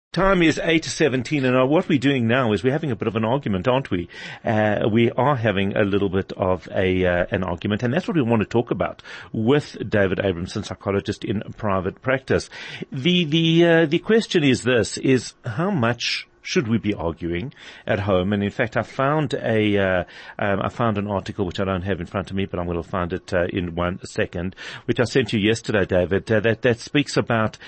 Time is 8:17, and what we're doing now is we're having a bit of an argument, aren't we? We are having a little bit of an argument, and that's what we want to talk about with David Abramson, psychologist in private practice. The question is this, is how much should we be arguing at home? And in fact, I found an article which I don't have in front of me, but I'm going to find it in 1 second, which I sent you yesterday, David, that speaks about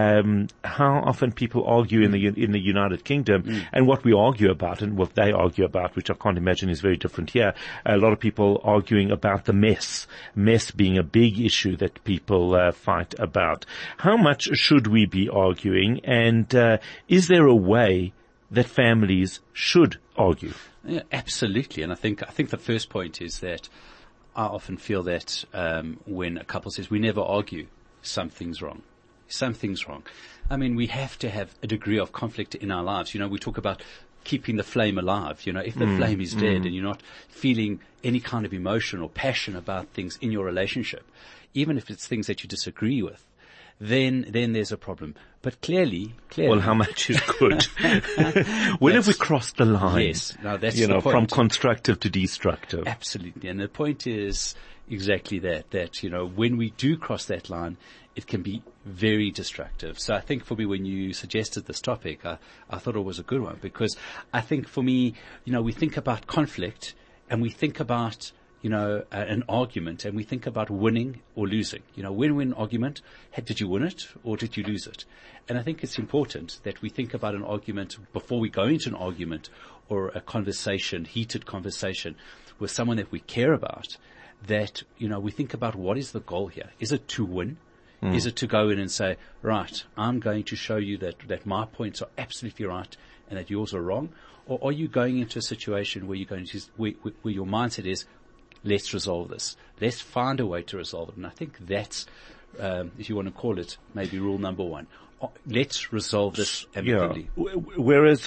how often people argue in the United Kingdom and what we argue about and what they argue about, which I can't imagine is very different here. A lot of people arguing about the mess being a big issue that people fight about. How much should we be arguing, and is there a way that families should argue? Yeah, absolutely. And I think the first point is that I often feel that when a couple says we never argue, something's wrong. Something's wrong. I mean, we have to have a degree of conflict in our lives. You know, we talk about keeping the flame alive. You know, if the flame is dead and you're not feeling any kind of emotion or passion about things in your relationship, even if it's things that you disagree with, then there's a problem. But clearly. Well, how much is good? When have we crossed the line? Yes. No, that's the point. From constructive to destructive. Absolutely. And the point is exactly that, you know, when we do cross that line, it can be very destructive. So I think for me, when you suggested this topic, I thought it was a good one, because I think for me, you know, we think about conflict and we think about, you know, an argument, and we think about winning or losing. You know, win-win argument, did you win it or did you lose it? And I think it's important that we think about an argument before we go into an argument or a conversation, heated conversation with someone that we care about, that, you know, we think about what is the goal here. Is it to win? Is it to go in and say, right, I'm going to show you that my points are absolutely right and that yours are wrong? Or are you going into a situation where you're going to, where your mindset is, let's resolve this. Let's find a way to resolve it. And I think that's, if you want to call it, maybe rule number one. Let's resolve this amicably. Yeah. Whereas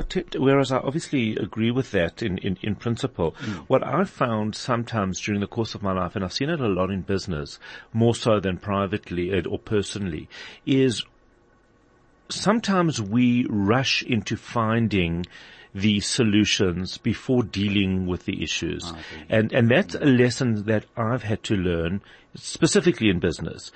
I obviously agree with that in principle. What I've found sometimes during the course of my life, and I've seen it a lot in business, more so than privately or personally, is sometimes we rush into finding the solutions before dealing with the issues. And that's a lesson that I've had to learn, specifically in business,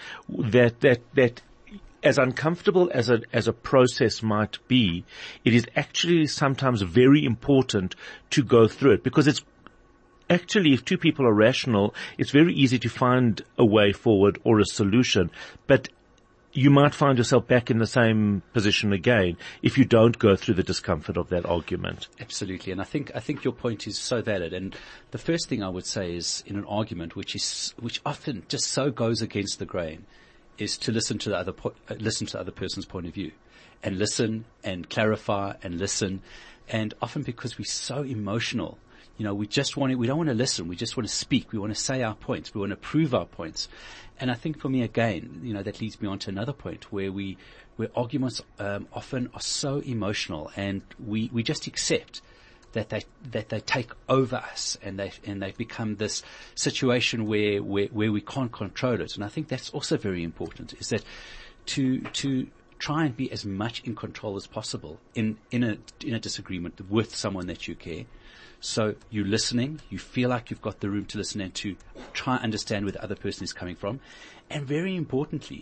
that as uncomfortable as a process might be, it is actually sometimes very important to go through it, because it's actually, if two people are rational, it's very easy to find a way forward or a solution. But you might find yourself back in the same position again if you don't go through the discomfort of that argument. Absolutely. And I think your point is so valid. And the first thing I would say is, in an argument, which often just so goes against the grain, is to listen to the other person's point of view, and listen and clarify and listen. And often, because we're so emotional, you know, we don't want to listen. We just want to speak. We want to say our points. We want to prove our points. And I think for me, again, you know, that leads me on to another point where arguments often are so emotional, and we just accept that they take over us, and they become this situation where we can't control it. And I think that's also very important, is that to try and be as much in control as possible in a disagreement with someone that you care. So you're listening, you feel like you've got the room to listen and to try and understand where the other person is coming from. And very importantly,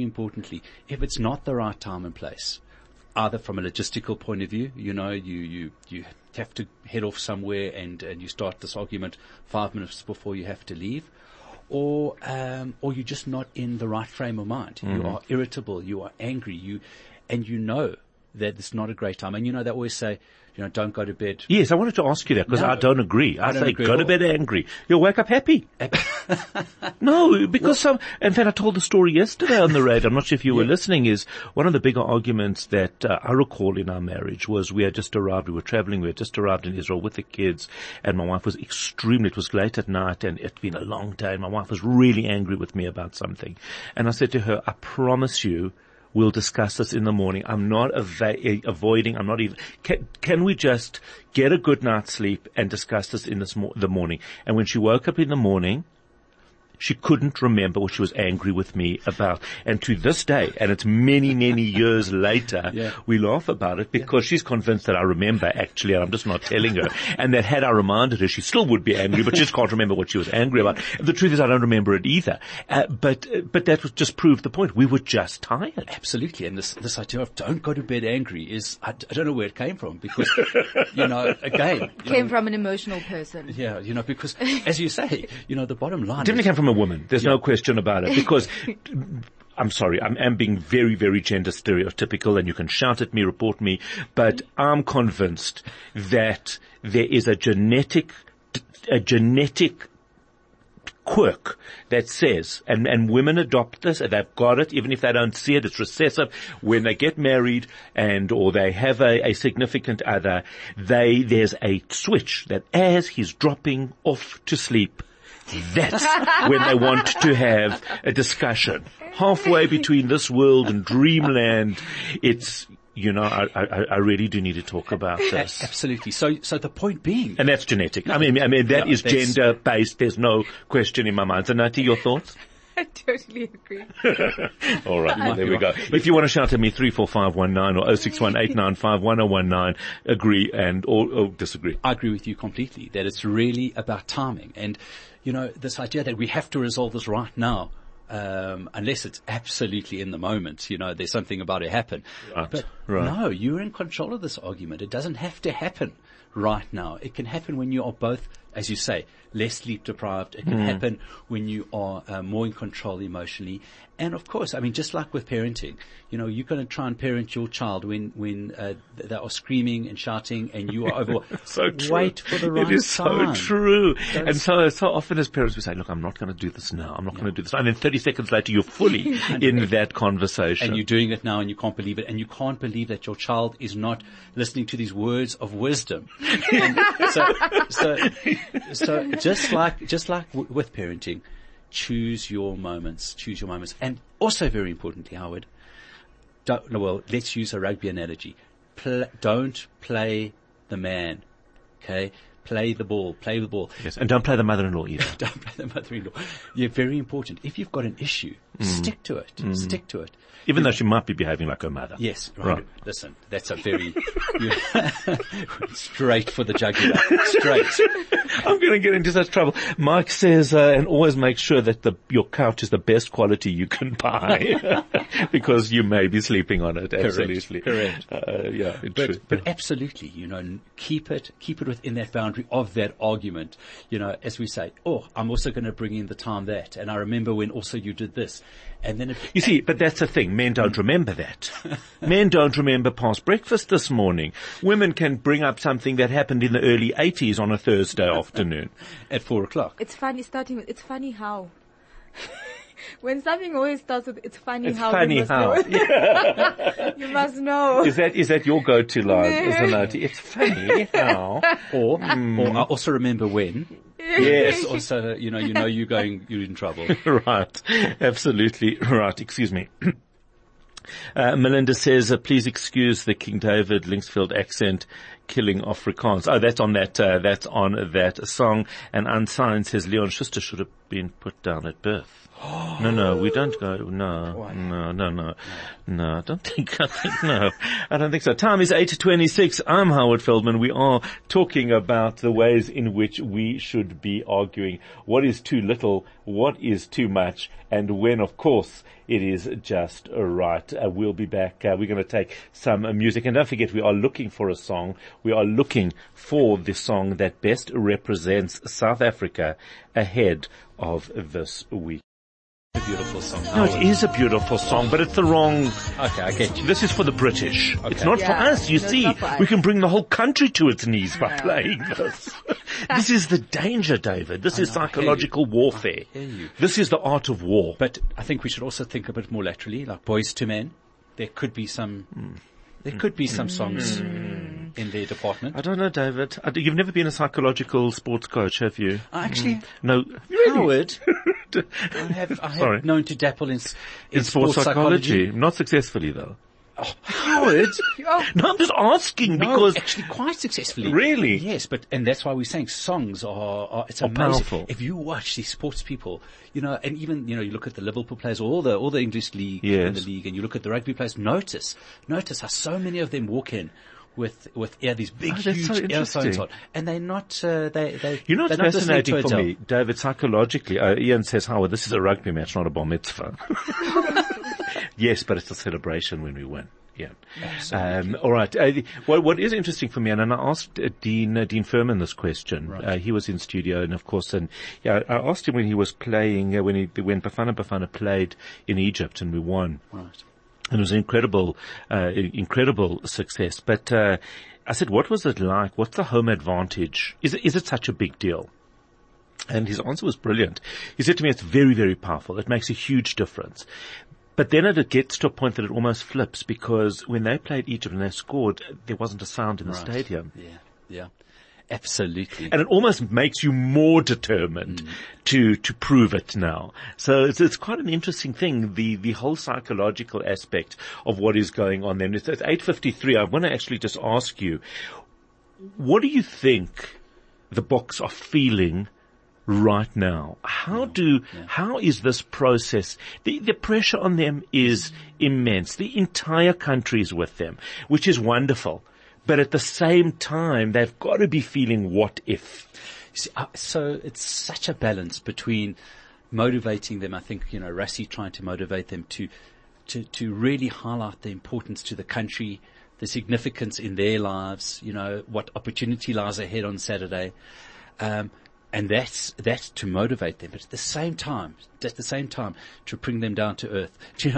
if it's not the right time and place, either from a logistical point of view, you know, you have to head off somewhere and you start this argument 5 minutes before you have to leave, or you're just not in the right frame of mind. You are irritable, you are angry, and you know that it's not a great time. And you know, they always say, you know, don't go to bed. Yes, I wanted to ask you that, because I don't agree. I say go to bed angry. You'll wake up happy. No, because in fact, I told the story yesterday on the radio. I'm not sure if you were listening. Is one of the bigger arguments that I recall in our marriage was we had just arrived. We were traveling. We had just arrived in Israel with the kids, and my wife was it was late at night, and it'd been a long day. And my wife was really angry with me about something, and I said to her, I promise you, we'll discuss this in the morning. I'm not avoiding. I'm not even. Can we just get a good night's sleep and discuss this in the morning? And when she woke up in the morning, She couldn't remember what she was angry with me about. And to this day, and it's many, many years later, we laugh about it because she's convinced that I remember actually, and I'm just not telling her. And that had I reminded her, she still would be angry, but she just can't remember what she was angry about. The truth is I don't remember it either. But that was just proved the point. We were just tired. Absolutely. And this idea of don't go to bed angry is, I don't know where it came from because, again. Came from an emotional person. Yeah, because as you say, the bottom line. Definitely came from a woman. There's no question about it because I'm sorry, I'm being very, very gender stereotypical and you can shout at me, report me, but I'm convinced that there is a genetic quirk that says, and women adopt this, and they've got it, even if they don't see it, it's recessive. When they get married or they have a significant other, there's a switch that as he's dropping off to sleep, that's when they want to have a discussion. Halfway between this world and dreamland, it's, I really do need to talk about this. Absolutely. So the point being. And that's genetic. I mean, that is gender based. There's no question in my mind. So Nati, your thoughts? I totally agree. All right, well, there we go. If you want to shout at me, 34519 or 06189511019, agree or disagree. I agree with you completely that it's really about timing. And, this idea that we have to resolve this right now, unless it's absolutely in the moment, there's something about to happen. Right, but no, you're in control of this argument. It doesn't have to happen right now. It can happen when you are both, as you say, less sleep deprived. It can happen when you are more in control emotionally. And of course, just like with parenting, you're going to try and parent your child when they are screaming and shouting and you are over. So true. Wait for the right time. It is so true. And so often as parents we say, look, I'm not going to do this now. I'm not going to do this. And then 30 seconds later you're fully in that conversation. And you're doing it now and you can't believe it. And you can't believe that your child is not listening to these words of wisdom. So just like with parenting, choose your moments. And also very importantly, Howard, let's use a rugby analogy. Don't play the man. Okay? Play the ball. Yes, and don't play the mother-in-law either. Don't play the mother-in-law. Yeah, very important. If you've got an issue, stick to it. Stick to it. Even though she might be behaving like her mother. Yes, right. Listen, that's a very straight for the jugular. Straight. I'm going to get into such trouble. Mike says, and always make sure that your couch is the best quality you can buy because you may be sleeping on it. Absolutely. Correct. But Yeah. absolutely, keep it within that boundary of that argument. As we say, I'm also going to bring in the time that, and I remember when also you did this. And then you see, but that's the thing. Men don't remember that. Men don't remember past breakfast this morning. Women can bring up something that happened in the early 80s on a Thursday afternoon. At 4:00. It's funny how. When something always starts with, it's funny how. Yeah. You must know. Is that your go-to line? Isn't it? It's funny how. Or I also remember when. Yes. Also, you're in trouble. Right. Absolutely. Right. Excuse me. Melinda says, please excuse the King David Linksfield accent killing Afrikaans. Oh, that's on that song. And Unsigned says Leon Schuster should have been put down at birth. No, we don't go. No, I don't think no. I don't think so. Time is 8:26. I'm Howard Feldman. We are talking about the ways in which we should be arguing. What is too little? What is too much? And when, of course, it is just right. We'll be back. We're going to take some music. And don't forget, we are looking for a song. We are looking for the song that best represents South Africa ahead of this week. A beautiful song. No, it is a beautiful song, but it's the wrong. Okay, I get you. This is for the British. Okay. It's not for us. You see, we can bring the whole country to its knees by playing this. This is the danger, David. This is psychological warfare. This is the art of war. But I think we should also think a bit more laterally, like Boys to Men. There could be some songs in their department. I don't know, David. You've never been a psychological sports coach, have you? Actually, no. Howard, I have known to dabble in sports psychology. Not successfully, though. Howard? No, I'm just asking because actually quite successfully. Really? Yes, and that's why we're saying songs it's amazing. Powerful. If you watch these sports people, and even, you look at the Liverpool players, all the English league in the league, and you look at the rugby players, notice how so many of them walk in with these big, huge so earphones on, and they're not, what's they're not fascinating for me, David, psychologically, Ian says, Howard, this is a rugby match, not a bar mitzvah. Yes, but it's a celebration when we win. Yeah. All right. What is interesting for me, and I asked Dean Furman this question. Right. He was in studio, and of course, I asked him when he was playing, when Bafana played in Egypt, and we won. Right. And it was an incredible success. But I said, what was it like? What's the home advantage? Is it such a big deal? And his answer was brilliant. He said to me, it's very, very powerful. It makes a huge difference. But then it gets to a point that it almost flips, because when they played Egypt and they scored, there wasn't a sound in the stadium. Yeah. Absolutely. And it almost makes you more determined to prove it now. So it's quite an interesting thing, the whole psychological aspect of what is going on then. It's at 8:53. I want to actually just ask you, what do you think the Boks are feeling right now? How is this process? The pressure on them is immense. The entire country is with them, which is wonderful. But at the same time, they've got to be feeling what if. So it's such a balance between motivating them. I think, Rassie trying to motivate them to really highlight the importance to the country, the significance in their lives, what opportunity lies ahead on Saturday. And that's to motivate them, but at the same time, to bring them down to earth,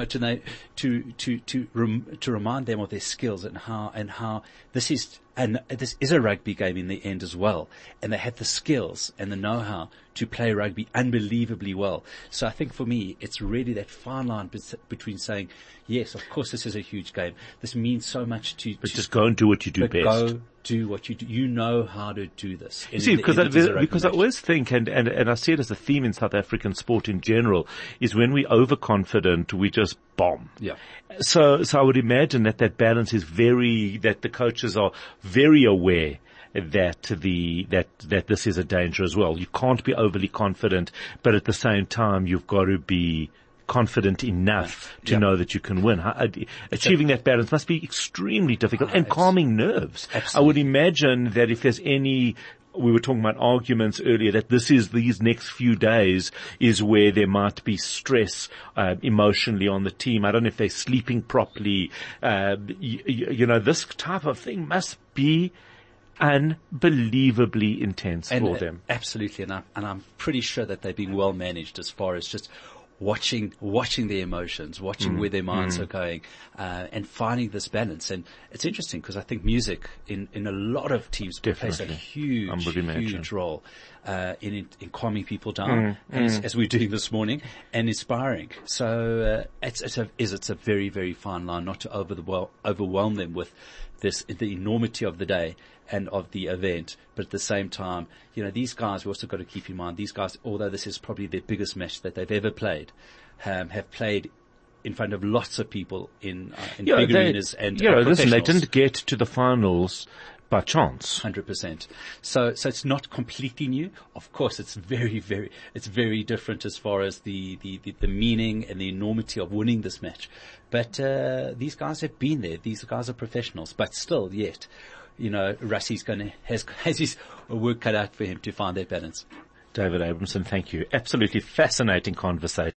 to remind them of their skills and how this is a rugby game in the end as well. And they have the skills and the know-how to play rugby unbelievably well. So I think for me, it's really that fine line between saying, yes, of course this is a huge game. This means so much but just go and do what you do best. Go do what you do. You know how to do this. Because I always think, and I see it as a theme in South African sport in general, is when we're overconfident, we just bomb. Yeah. So I would imagine that balance is that the coaches are very aware that this is a danger as well. You can't be overly confident, but at the same time, you've got to be confident enough to know that you can win. Achieving that balance must be extremely difficult and calming nerves. Absolutely. I would imagine that if there's we were talking about arguments earlier, that these next few days is where there might be stress emotionally on the team. I don't know if they're sleeping properly. This type of thing must be unbelievably intense for them. Absolutely, and I'm pretty sure that they're being well managed as far as just watching their emotions, watching where their minds are going, and finding this balance. And it's interesting because I think music in a lot of teams plays a huge role in calming people down, as we're doing this morning, and inspiring. So it's a very, very fine line not to overwhelm them with the enormity of the day and of the event, but at the same time, these guys, we also got to keep in mind, these guys, although this is probably their biggest match that they've ever played, have played in front of lots of people in big arenas and listen, they didn't get to the finals by chance. 100%. So it's not completely new. Of course, it's very different as far as the meaning and the enormity of winning this match. But these guys have been there. These guys are professionals. But still, yet, Rassie's has his work cut out for him to find that balance. David Abramson, thank you. Absolutely fascinating conversation.